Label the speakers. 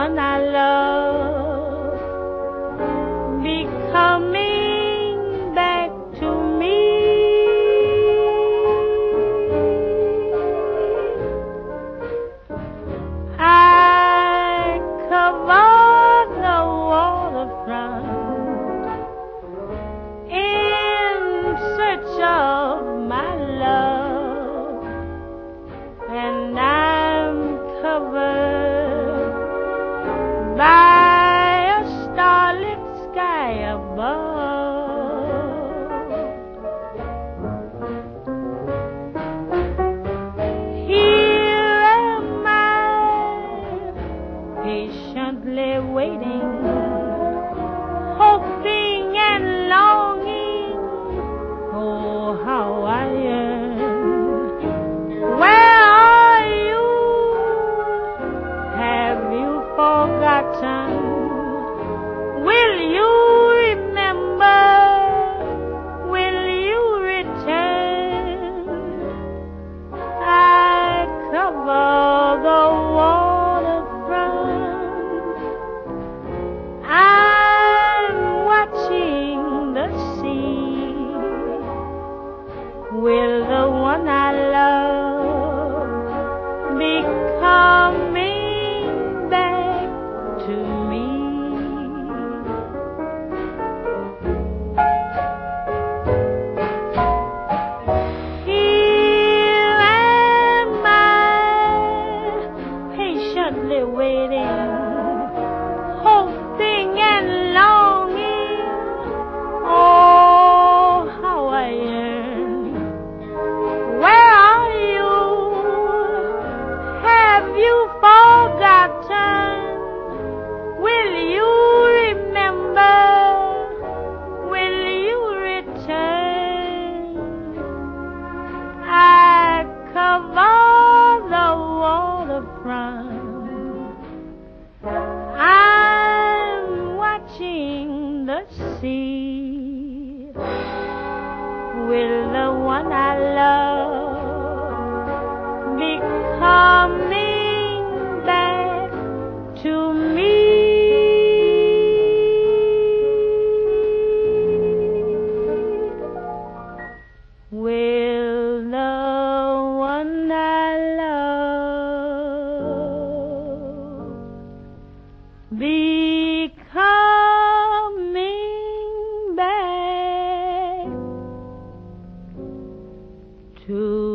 Speaker 1: one I love be coming back to me. I cover the waterfront in search of my love, and I'm covered by a starlit sky above. Here am I, patiently waiting, hoping and longing. Oh, how I yearn. Where are you? Have you forgotten? Will you remember? Will you return? I cover the waterfront. I'm watching the sea. Will the one I love be coming back to me? Here am I, patiently waiting, hoping and longing. Oh, how I yearn. Where are you? Have you forgotten? Will you remember? Will you return? I cover the waterfront. I'm watching the sea. Will the one I love be coming back to me? Will the one I love be coming back to